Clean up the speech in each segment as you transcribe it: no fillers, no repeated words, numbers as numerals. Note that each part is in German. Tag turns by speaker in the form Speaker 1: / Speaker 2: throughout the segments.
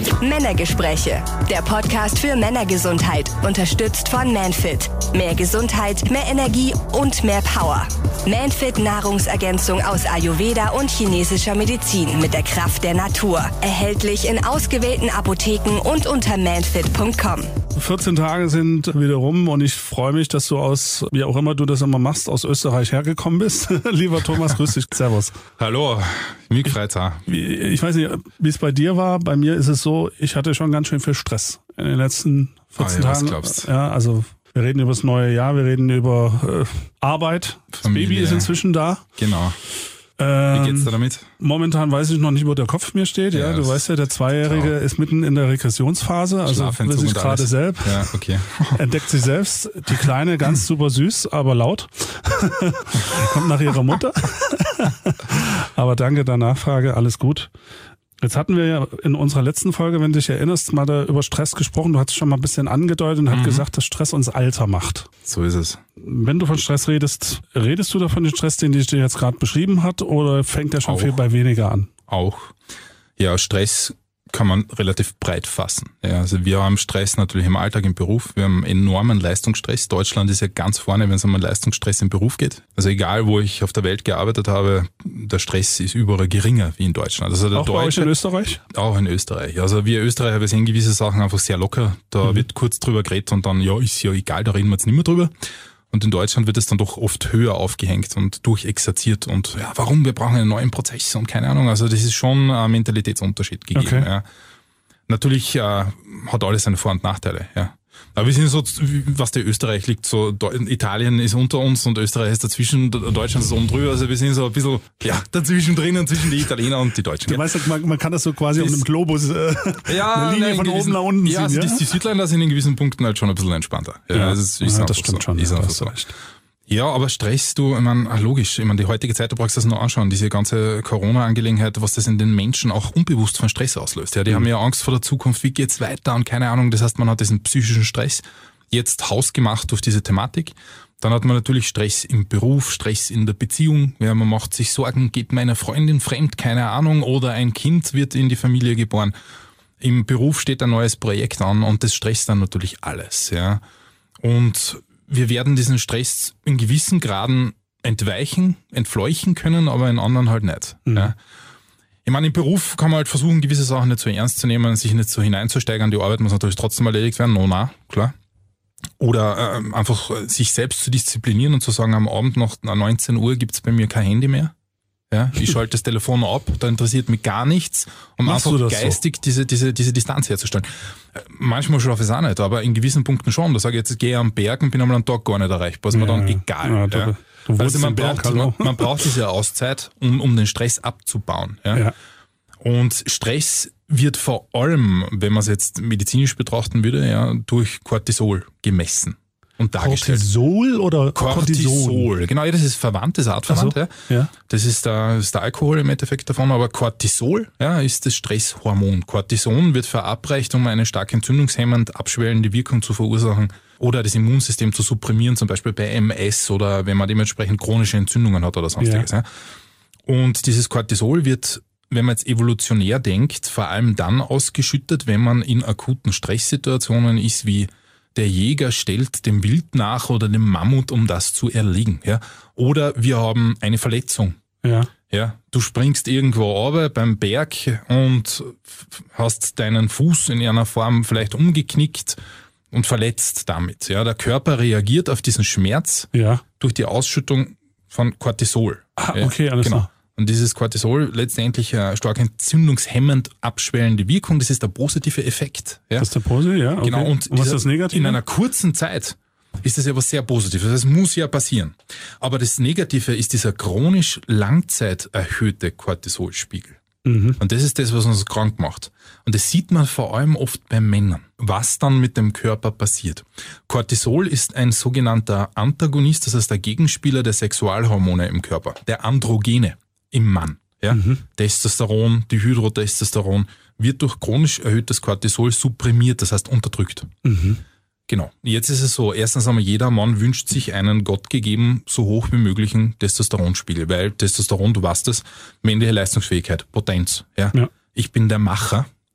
Speaker 1: Männergespräche, der Podcast für Männergesundheit, unterstützt von Manfit. Mehr Gesundheit, mehr Energie und mehr Power. Manfit Nahrungsergänzung aus Ayurveda und chinesischer Medizin mit der Kraft der Natur. Erhältlich in ausgewählten Apotheken und unter manfit.com.
Speaker 2: 14 Tage sind wieder rum und ich freue mich, dass du aus, wie auch immer du das immer machst, aus Österreich hergekommen bist. Lieber Thomas, grüß dich. Servus.
Speaker 3: Hallo, mich freut's auch.
Speaker 2: Ich weiß nicht, wie es bei dir war. Bei mir ist es so, ich hatte schon ganz schön viel Stress in den letzten 14 Tagen.
Speaker 3: Was glaubst du?
Speaker 2: Ja, also wir reden über das neue Jahr, wir reden über Arbeit.
Speaker 3: Familie.
Speaker 2: Das Baby ist inzwischen da.
Speaker 3: Genau. Wie geht's da damit?
Speaker 2: Momentan weiß ich noch nicht, wo der Kopf mir steht. Ja, du weißt ja, der Zweijährige ist mitten in der Regressionsphase, also will sich gerade selbst.
Speaker 3: Ja, okay.
Speaker 2: Entdeckt sich selbst. Die Kleine ganz super süß, aber laut. Kommt nach ihrer Mutter. Aber danke der Nachfrage, alles gut. Jetzt hatten wir ja in unserer letzten Folge, wenn du dich erinnerst, mal da über Stress gesprochen. Du hast schon mal ein bisschen angedeutet und hast gesagt, dass Stress uns alter macht.
Speaker 3: So ist es.
Speaker 2: Wenn du von Stress redest du da von dem Stress, den ich dir jetzt gerade beschrieben hat, oder fängt der schon viel bei weniger an?
Speaker 3: Auch. Ja, Stress kann man relativ breit fassen. Ja, also wir haben Stress natürlich im Alltag, im Beruf. Wir haben enormen Leistungsstress. Deutschland ist ja ganz vorne, wenn es um einen Leistungsstress im Beruf geht. Also egal, wo ich auf der Welt gearbeitet habe, der Stress ist überall geringer wie in Deutschland. Also der
Speaker 2: auch bei euch in Österreich?
Speaker 3: Auch in Österreich. Also wir Österreicher, wir sehen gewisse Sachen einfach sehr locker. Da wird kurz drüber geredet und dann, ja, ist ja egal, da reden wir jetzt nicht mehr drüber. Und in Deutschland wird es dann doch oft höher aufgehängt und durchexerziert und ja, warum? Wir brauchen einen neuen Prozess und keine Ahnung. Also das ist schon ein Mentalitätsunterschied gegeben. Okay. Ja. Natürlich hat alles seine Vor- und Nachteile. Ja. Aber wir sind so, was der Österreich liegt, so Italien ist unter uns und Österreich ist dazwischen, Deutschland ist oben drüber. Also wir sind so ein bisschen dazwischen drinnen, zwischen die Italiener und die Deutschen.
Speaker 2: Du weißt, man kann das so quasi auf einem Globus eine Linie von oben nach unten ziehen.
Speaker 3: Also die Südländer sind in gewissen Punkten halt schon ein bisschen entspannter. Ja, das
Speaker 2: stimmt schon.
Speaker 3: Ist einfach so. Ja, aber Stress, du, ich meine, logisch, die heutige Zeit, du brauchst das noch anschauen, diese ganze Corona-Angelegenheit, was das in den Menschen auch unbewusst von Stress auslöst. Ja, die haben ja Angst vor der Zukunft, wie geht's weiter und keine Ahnung, das heißt, man hat diesen psychischen Stress jetzt hausgemacht durch diese Thematik. Dann hat man natürlich Stress im Beruf, Stress in der Beziehung, ja, man macht sich Sorgen, geht meine Freundin fremd, keine Ahnung, oder ein Kind wird in die Familie geboren. Im Beruf steht ein neues Projekt an und das stresst dann natürlich alles, ja. Und wir werden diesen Stress in gewissen Graden entfleuchen können, aber in anderen halt nicht. Mhm. Ja. Ich meine, im Beruf kann man halt versuchen, gewisse Sachen nicht so ernst zu nehmen, sich nicht so hineinzusteigern. Die Arbeit muss natürlich trotzdem erledigt werden. Na, klar. Oder einfach sich selbst zu disziplinieren und zu sagen, am Abend nach 19 Uhr gibt's bei mir kein Handy mehr. Ja, ich schalte das Telefon ab, da interessiert mich gar nichts, um einfach geistig so? diese Distanz herzustellen. Manchmal schlafe ich es auch nicht, aber in gewissen Punkten schon. Da sage ich jetzt, gehe ich am Berg und bin einmal am Tag gar nicht erreichbar. Ist mir dann egal. Ja, also man braucht diese Auszeit, um den Stress abzubauen. Ja? Und Stress wird vor allem, wenn man es jetzt medizinisch betrachten würde, ja, durch Cortisol gemessen. Und dargestellt.
Speaker 2: Cortisol oder
Speaker 3: Cortisol? Genau, das ist verwandt, das ist artverwandt. So, ja. Das ist der Alkohol im Endeffekt davon, aber Cortisol ist das Stresshormon. Cortison wird verabreicht, um eine stark entzündungshemmend abschwellende Wirkung zu verursachen oder das Immunsystem zu supprimieren, zum Beispiel bei MS oder wenn man dementsprechend chronische Entzündungen hat oder sonstiges. Ja. Und dieses Cortisol wird, wenn man jetzt evolutionär denkt, vor allem dann ausgeschüttet, wenn man in akuten Stresssituationen ist, wie der Jäger stellt dem Wild nach oder dem Mammut, um das zu erlegen. Ja? Oder wir haben eine Verletzung. Ja? Du springst irgendwo runter beim Berg und hast deinen Fuß in einer Form vielleicht umgeknickt und verletzt damit. Ja? Der Körper reagiert auf diesen Schmerz durch die Ausschüttung von Cortisol.
Speaker 2: Okay, alles klar.
Speaker 3: Und dieses Cortisol letztendlich eine stark entzündungshemmend abschwellende Wirkung, das ist der positive Effekt. Ja?
Speaker 2: Das ist der positive, ja. Okay.
Speaker 3: Genau. Und
Speaker 2: was ist das Negative?
Speaker 3: In einer kurzen Zeit ist das ja was sehr Positives. Das muss ja passieren. Aber das Negative ist dieser chronisch Langzeit erhöhte Cortisolspiegel. Mhm. Und das ist das, was uns krank macht. Und das sieht man vor allem oft bei Männern, was dann mit dem Körper passiert. Cortisol ist ein sogenannter Antagonist, das heißt der Gegenspieler der Sexualhormone im Körper, der Androgene im Mann. Ja? Testosteron, Dihydrotestosteron wird durch chronisch erhöhtes Cortisol supprimiert, das heißt unterdrückt. Mhm. Genau. Jetzt ist es so, erstens einmal jeder Mann wünscht sich einen gottgegeben so hoch wie möglichen Testosteronspiegel, weil Testosteron, du weißt es, männliche Leistungsfähigkeit, Potenz. Ja? Ich bin der Macher,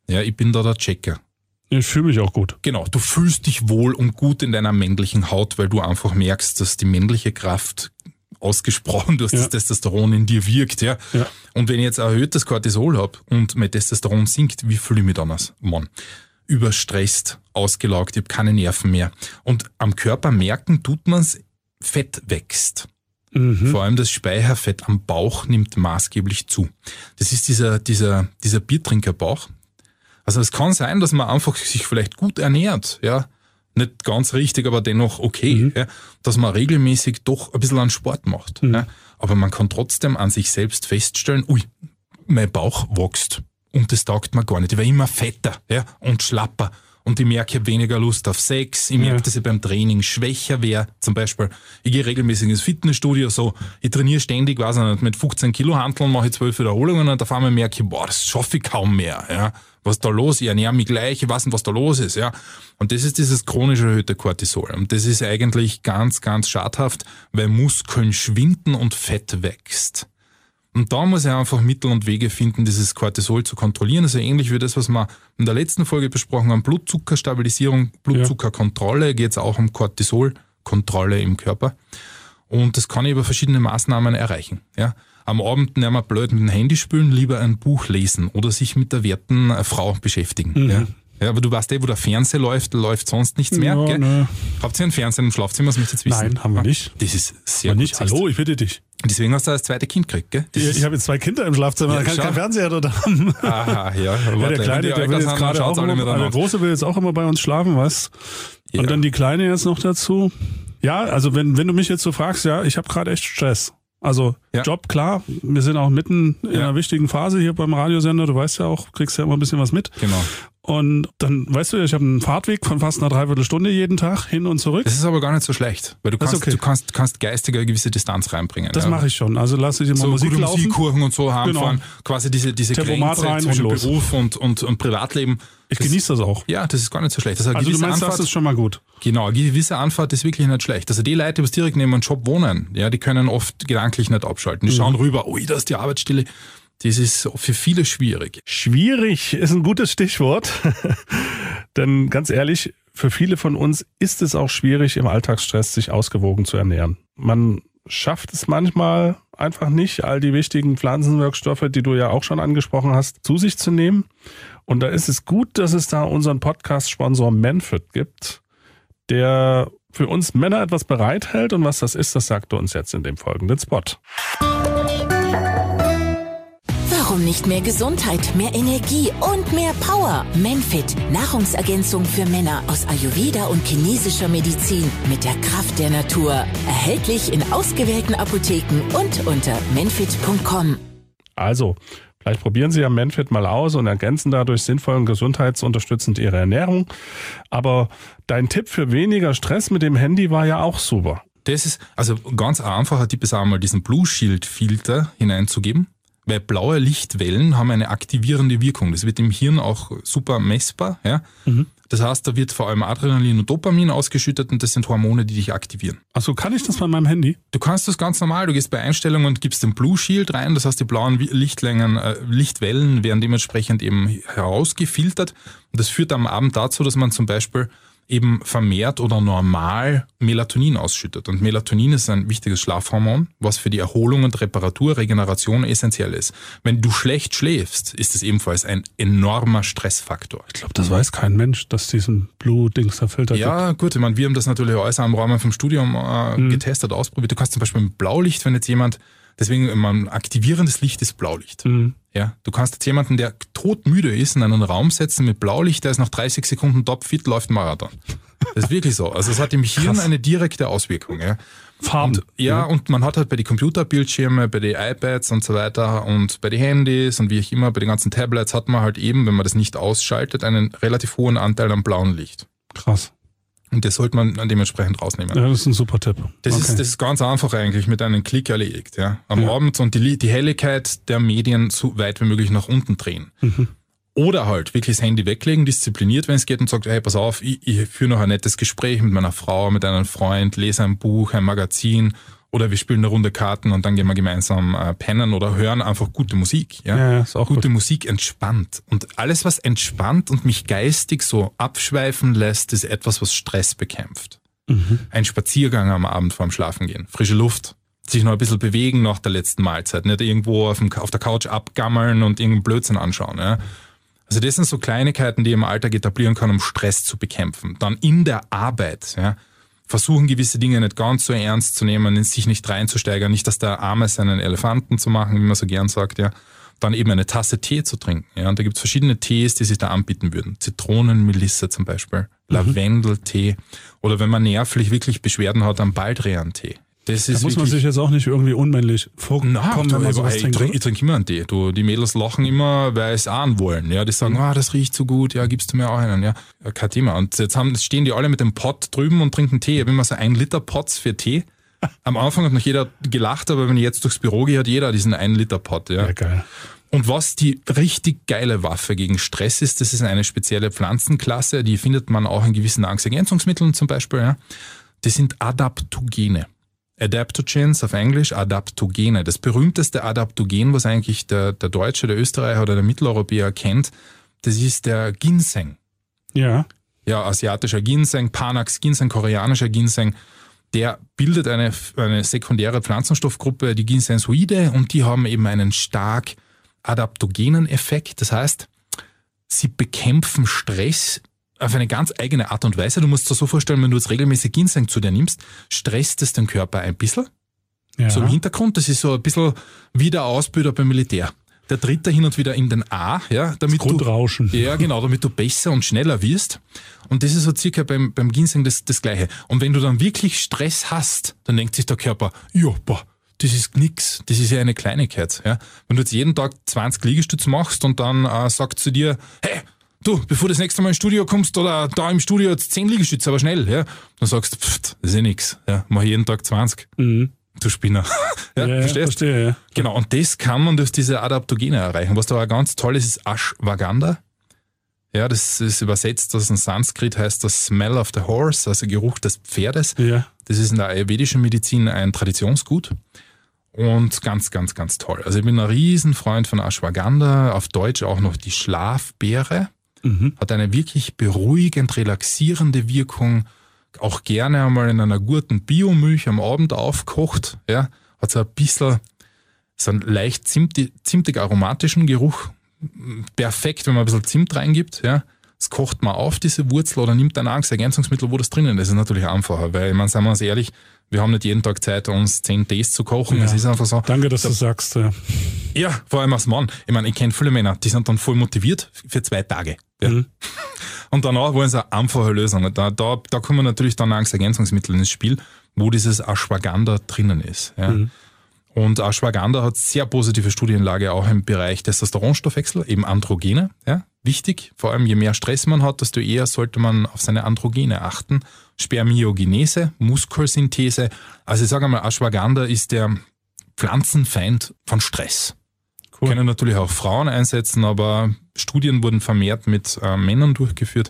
Speaker 3: Ja, ich bin da der Checker.
Speaker 2: Ich fühle mich auch gut.
Speaker 3: Genau, du fühlst dich wohl und gut in deiner männlichen Haut, weil du einfach merkst, dass die männliche Kraft ausgesprochen durch das Testosteron in dir wirkt. Ja. Und wenn ich jetzt erhöhtes Cortisol habe und mein Testosteron sinkt, wie fühle ich mich dann als Mann? Überstresst, ausgelaugt, ich habe keine Nerven mehr. Und am Körper merken tut man es, Fett wächst. Vor allem das Speicherfett am Bauch nimmt maßgeblich zu. Das ist dieser Biertrinkerbauch. Also es kann sein, dass man einfach sich vielleicht gut ernährt, ja, nicht ganz richtig, aber dennoch okay, ja, dass man regelmäßig doch ein bisschen an Sport macht. Ja, aber man kann trotzdem an sich selbst feststellen, mein Bauch wächst und das taugt mir gar nicht. Ich werde immer fetter, ja, und schlapper. Und ich merke, ich habe weniger Lust auf Sex. Ich merke, dass ich beim Training schwächer wäre. Zum Beispiel, ich gehe regelmäßig ins Fitnessstudio, so, ich trainiere ständig, weiß ich nicht, mit 15 Kilo Hanteln mache ich 12 Wiederholungen und auf einmal merke ich, das schaffe ich kaum mehr. Ja. Was ist da los? Ich ernähre mich gleich, ich weiß nicht, was da los ist. Ja. Und das ist dieses chronisch erhöhte Cortisol. Und das ist eigentlich ganz, ganz schadhaft, weil Muskeln schwinden und Fett wächst. Und da muss ich einfach Mittel und Wege finden, dieses Cortisol zu kontrollieren. Also ähnlich wie das, was wir in der letzten Folge besprochen haben, Blutzuckerstabilisierung, Blutzuckerkontrolle, geht es auch um Cortisolkontrolle im Körper. Und das kann ich über verschiedene Maßnahmen erreichen. Ja. Am Abend nicht mehr blöd mit dem Handy spülen, lieber ein Buch lesen oder sich mit der werten Frau beschäftigen. Ja. Ja, aber du weißt wo der Fernseher läuft sonst nichts mehr.
Speaker 2: Ja,
Speaker 3: gell?
Speaker 2: Ne.
Speaker 3: Habt ihr einen Fernseher im Schlafzimmer? Das möchtet ihr wissen.
Speaker 2: Nein, haben wir nicht.
Speaker 3: Das ist sehr
Speaker 2: nicht.
Speaker 3: gut.
Speaker 2: Hallo, ich bitte dich.
Speaker 3: Deswegen hast du das zweite Kind gekriegt, gell?
Speaker 2: Ich habe jetzt 2 Kinder im Schlafzimmer, da kann kein Fernseher dort haben.
Speaker 3: Aha, ja.
Speaker 2: Der Kleine, der will jetzt gerade auch immer, der Große will jetzt auch immer bei uns schlafen, weißt? Und dann die Kleine jetzt noch dazu. Ja, also wenn du mich jetzt so fragst, ja, ich habe gerade echt Stress. Also Job, klar, wir sind auch mitten in einer wichtigen Phase hier beim Radiosender, du weißt ja auch, kriegst ja immer ein bisschen was mit.
Speaker 3: Genau.
Speaker 2: Und dann, weißt du ja, ich habe einen Fahrtweg von fast einer Dreiviertelstunde jeden Tag hin und zurück.
Speaker 3: Das ist aber gar nicht so schlecht, weil du kannst geistig eine gewisse Distanz reinbringen.
Speaker 2: Das mache ich schon, also lasse ich immer so Musik laufen.
Speaker 3: Musikkurven und so heimfahren, quasi diese
Speaker 2: Tempomat
Speaker 3: Grenze zwischen Beruf und Privatleben.
Speaker 2: Ich genieße das auch.
Speaker 3: Ja, das ist gar nicht so schlecht.
Speaker 2: Also du meinst, das ist schon mal gut.
Speaker 3: Genau, eine gewisse Anfahrt ist wirklich nicht schlecht. Also die Leute, die direkt neben einem Job wohnen, ja, die können oft gedanklich nicht abschalten. Die schauen rüber, da ist die Arbeitsstelle. Das ist für viele schwierig.
Speaker 2: Schwierig ist ein gutes Stichwort. Denn ganz ehrlich, für viele von uns ist es auch schwierig, im Alltagsstress sich ausgewogen zu ernähren. Man schafft es manchmal einfach nicht, all die wichtigen Pflanzenwirkstoffe, die du ja auch schon angesprochen hast, zu sich zu nehmen. Und da ist es gut, dass es da unseren Podcast-Sponsor Manfit gibt, der für uns Männer etwas bereithält. Und was das ist, das sagt er uns jetzt in dem folgenden Spot.
Speaker 4: Warum nicht mehr Gesundheit, mehr Energie und mehr Power? Manfit, Nahrungsergänzung für Männer aus Ayurveda und chinesischer Medizin mit der Kraft der Natur. Erhältlich in ausgewählten Apotheken und unter manfit.com.
Speaker 2: Also, vielleicht probieren Sie ja Manfit mal aus und ergänzen dadurch sinnvoll und gesundheitsunterstützend Ihre Ernährung. Aber dein Tipp für weniger Stress mit dem Handy war ja auch super.
Speaker 3: Das ist, also ganz einfacher Tipp ist auch mal diesen Blue Shield Filter hineinzugeben. Weil blaue Lichtwellen haben eine aktivierende Wirkung. Das wird im Hirn auch super messbar. Ja? Das heißt, da wird vor allem Adrenalin und Dopamin ausgeschüttet und das sind Hormone, die dich aktivieren.
Speaker 2: Achso, kann ich das bei meinem Handy?
Speaker 3: Du kannst das ganz normal. Du gehst bei Einstellungen und gibst den Blue Shield rein. Das heißt, die blauen Lichtwellen werden dementsprechend eben herausgefiltert. Und das führt am Abend dazu, dass man zum Beispiel eben vermehrt oder normal Melatonin ausschüttet. Und Melatonin ist ein wichtiges Schlafhormon, was für die Erholung und Reparatur, Regeneration essentiell ist. Wenn du schlecht schläfst, ist es ebenfalls ein enormer Stressfaktor.
Speaker 2: Ich glaube, das weiß kein Mensch, dass diesen Blue-Dings da Filter gibt.
Speaker 3: Ja, gut, ich meine, wir haben das natürlich alles im Rahmen vom Studium getestet, ausprobiert. Du kannst zum Beispiel mit Blaulicht, wenn jetzt jemand, deswegen ein aktivierendes Licht ist Blaulicht. Ja, du kannst jetzt jemanden, der todmüde ist, in einen Raum setzen mit Blaulicht, der ist nach 30 Sekunden topfit, läuft Marathon. Das ist wirklich so. Also es hat im Hirn eine direkte Auswirkung. Ja.
Speaker 2: Farben.
Speaker 3: Und man hat halt bei den Computerbildschirmen, bei den iPads und so weiter und bei den Handys und wie auch immer, bei den ganzen Tablets hat man halt eben, wenn man das nicht ausschaltet, einen relativ hohen Anteil am blauen Licht.
Speaker 2: Krass.
Speaker 3: Und das sollte man dementsprechend rausnehmen.
Speaker 2: Ja, das ist ein super Tipp.
Speaker 3: Das ist ganz einfach eigentlich mit einem Klick erledigt. Ja. Am Abend und die Helligkeit der Medien so weit wie möglich nach unten drehen. Oder halt wirklich das Handy weglegen, diszipliniert, wenn es geht und sagt, hey, pass auf, ich führe noch ein nettes Gespräch mit meiner Frau, mit einem Freund, lese ein Buch, ein Magazin Oder wir spielen eine Runde Karten und dann gehen wir gemeinsam pennen oder hören einfach gute Musik. Ja,
Speaker 2: ist auch
Speaker 3: gute
Speaker 2: gut.
Speaker 3: Musik entspannt. Und alles, was entspannt und mich geistig so abschweifen lässt, ist etwas, was Stress bekämpft. Ein Spaziergang am Abend vorm Schlafengehen, frische Luft, sich noch ein bisschen bewegen nach der letzten Mahlzeit, nicht irgendwo auf der Couch abgammeln und irgendeinen Blödsinn anschauen. Ja. Also das sind so Kleinigkeiten, die ich im Alltag etablieren kann, um Stress zu bekämpfen. Dann in der Arbeit, ja, versuchen gewisse Dinge nicht ganz so ernst zu nehmen, in sich nicht reinzusteigern, nicht dass der Arme seinen Elefanten zu machen, wie man so gern sagt, ja. Dann eben eine Tasse Tee zu trinken, ja. Und da gibt's verschiedene Tees, die sich da anbieten würden. Zitronenmelisse zum Beispiel, Lavendeltee oder wenn man nervlich wirklich Beschwerden hat, dann Baldrian-Tee. Das
Speaker 2: Da
Speaker 3: ist
Speaker 2: muss man
Speaker 3: wirklich,
Speaker 2: sich jetzt auch nicht irgendwie unmännlich vorkommen, wenn man sowas
Speaker 3: ich
Speaker 2: trinkt.
Speaker 3: trinke immer einen Tee. Die Mädels lachen immer, weil sie ahnen wollen. Ja, die sagen, das riecht so gut, ja, gibst du mir auch einen, ja. Kein Thema. Und jetzt stehen die alle mit dem Pott drüben und trinken Tee. Ich habe immer so 1 Liter Pots für Tee. Am Anfang hat noch jeder gelacht, aber wenn ich jetzt durchs Büro gehe, hat jeder diesen 1 Liter Pott, ja.
Speaker 2: Ja, geil.
Speaker 3: Und was die richtig geile Waffe gegen Stress ist, das ist eine spezielle Pflanzenklasse, die findet man auch in gewissen Nahrungsergänzungsmitteln zum Beispiel, ja. Das sind Adaptogene. Adaptogens auf Englisch, Adaptogene. Das berühmteste Adaptogen, was eigentlich der Deutsche, der Österreicher oder der Mitteleuropäer kennt, das ist der Ginseng.
Speaker 2: Ja.
Speaker 3: Ja, asiatischer Ginseng, Panax Ginseng, koreanischer Ginseng. Der bildet eine sekundäre Pflanzenstoffgruppe, die Ginsensoide, und die haben eben einen stark adaptogenen Effekt. Das heißt, sie bekämpfen Stress auf eine ganz eigene Art und Weise. Du musst dir so vorstellen, wenn du jetzt regelmäßig Ginseng zu dir nimmst, stresst es den Körper ein bisschen.
Speaker 2: Ja.
Speaker 3: So im Hintergrund, das ist so ein bisschen wie der Ausbilder beim Militär. Der tritt da hin und wieder in den A, ja, damit
Speaker 2: Grundrauschen.
Speaker 3: Ja, genau, damit du besser und schneller wirst. Und das ist so circa beim Ginseng das Gleiche. Und wenn du dann wirklich Stress hast, dann denkt sich der Körper, ja, boah, das ist nix, das ist ja eine Kleinigkeit. Ja. Wenn du jetzt jeden Tag 20 Liegestütze machst und dann sagt zu dir, hey, du, bevor du das nächste Mal ins Studio kommst oder da im Studio jetzt 10 Liegestütze, aber schnell, ja, dann sagst du, das ist ja nix, ja, mach jeden Tag 20. Du Spinner. Ja, verstehst?
Speaker 2: Verstehe, ja.
Speaker 3: Genau, und das kann man durch diese Adaptogene erreichen. Was da auch ganz toll ist, ist Ashwagandha. Ja, das ist übersetzt aus dem Sanskrit, heißt das Smell of the Horse, also Geruch des Pferdes.
Speaker 2: Ja.
Speaker 3: Das ist in der ayurvedischen Medizin ein Traditionsgut und ganz, ganz, ganz toll. Also ich bin ein Riesenfreund von Ashwagandha, auf Deutsch auch noch die Schlafbeere. Hat eine wirklich beruhigend, relaxierende Wirkung, auch gerne einmal in einer guten Biomilch am Abend aufkocht, ja, hat so ein bisschen, so einen leicht zimtig aromatischen Geruch, perfekt, wenn man ein bisschen Zimt reingibt, ja, das kocht man auf, diese Wurzel, oder nimmt ein Nahrungsergänzungsmittel, wo das drinnen ist, ist natürlich einfacher, weil, ich meine, seien wir uns ehrlich, wir haben nicht jeden Tag Zeit, uns 10 Tees zu kochen,
Speaker 2: Ja.
Speaker 3: das ist einfach so.
Speaker 2: Danke, dass du sagst. Ja.
Speaker 3: Ja, vor allem als Mann. Ich meine, ich kenne viele Männer, die sind dann voll motiviert für 2 Tage. Ja. Und danach wollen sie eine einfache Lösung. Da kommen natürlich dann Nahrungsergänzungsmittel ins Spiel, wo dieses Ashwagandha drinnen ist. Ja. Und Ashwagandha hat sehr positive Studienlage auch im Bereich Testosteronstoffwechsel, eben Androgene. Ja. Wichtig, vor allem je mehr Stress man hat, desto eher sollte man auf seine Androgene achten. Spermiogenese, Muskelsynthese. Also ich sage einmal, Ashwagandha ist der Pflanzenfeind von Stress.
Speaker 2: Cool.
Speaker 3: Können natürlich auch Frauen einsetzen, aber Studien wurden vermehrt mit Männern durchgeführt.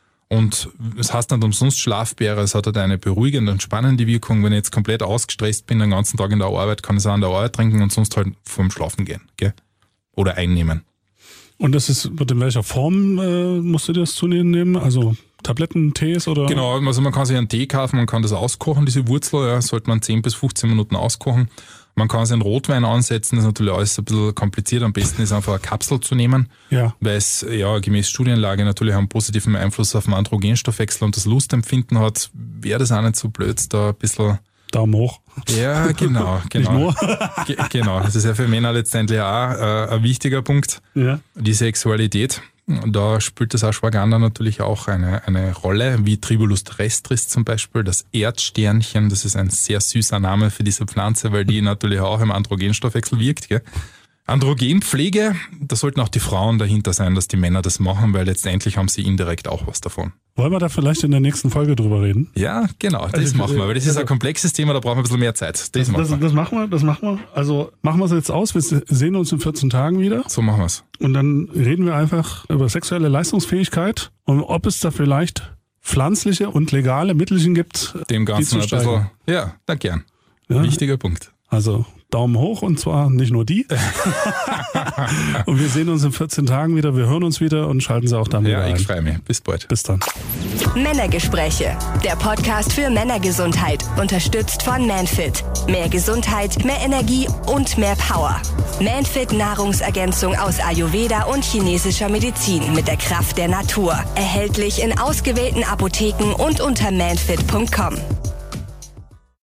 Speaker 3: Und es heißt nicht umsonst Schlafbeere, es hat halt eine beruhigende und spannende Wirkung. Wenn ich jetzt komplett ausgestresst bin, den ganzen Tag in der Arbeit, kann ich es auch an der Arbeit trinken und sonst halt vorm Schlafen gehen. Gell? Oder einnehmen.
Speaker 2: Und das ist, in welcher Form musst du das zu dir nehmen? Also Tabletten, Tees oder?
Speaker 3: Genau, also man kann sich einen Tee kaufen, man kann das auskochen, diese Wurzel, ja, sollte man 10 bis 15 Minuten auskochen. Man kann sich einen Rotwein ansetzen, das ist natürlich alles ein bisschen kompliziert. Am besten ist einfach eine Kapsel zu nehmen,
Speaker 2: Ja.
Speaker 3: weil es ja gemäß Studienlage natürlich einen positiven Einfluss auf den Androgenstoffwechsel und das Lustempfinden hat. Wäre das auch nicht so blöd, da ein bisschen...
Speaker 2: Daumen hoch.
Speaker 3: Ja, genau.
Speaker 2: Nicht nur.
Speaker 3: Genau, das ist ja für Männer letztendlich auch ein wichtiger Punkt,
Speaker 2: Ja.
Speaker 3: die Sexualität. Da spielt das Ashwagandha natürlich auch eine Rolle, wie Tribulus terrestris zum Beispiel, das Erdsternchen, das ist ein sehr süßer Name für diese Pflanze, weil die natürlich auch im Androgenstoffwechsel wirkt. Gell? Androgenpflege, da sollten auch die Frauen dahinter sein, dass die Männer das machen, weil letztendlich haben sie indirekt auch was davon.
Speaker 2: Wollen wir da vielleicht in der nächsten Folge drüber reden?
Speaker 3: Ja, genau, das machen wir, weil das ist ein komplexes Thema, da brauchen wir ein bisschen mehr Zeit. Das machen wir.
Speaker 2: Das machen wir. Also machen wir es jetzt aus. Wir sehen uns in 14 Tagen wieder.
Speaker 3: So machen wir es.
Speaker 2: Und dann reden wir einfach über sexuelle Leistungsfähigkeit und ob es da vielleicht pflanzliche und legale Mittelchen gibt,
Speaker 3: Dem
Speaker 2: die
Speaker 3: Ganzen
Speaker 2: zu
Speaker 3: ein bisschen,
Speaker 2: steigern.
Speaker 3: ja, na gern.
Speaker 2: Ja?
Speaker 3: Wichtiger Punkt.
Speaker 2: Also Daumen hoch und zwar nicht nur die. Und wir sehen uns in 14 Tagen wieder. Wir hören uns wieder und schalten Sie auch dann wieder ein.
Speaker 3: Ja, ich freue mich. Bis bald.
Speaker 2: Bis dann.
Speaker 1: Männergespräche, der Podcast für Männergesundheit, unterstützt von Manfit. Mehr Gesundheit, mehr Energie und mehr Power. Manfit Nahrungsergänzung aus Ayurveda und chinesischer Medizin mit der Kraft der Natur. Erhältlich in ausgewählten Apotheken und unter manfit.com.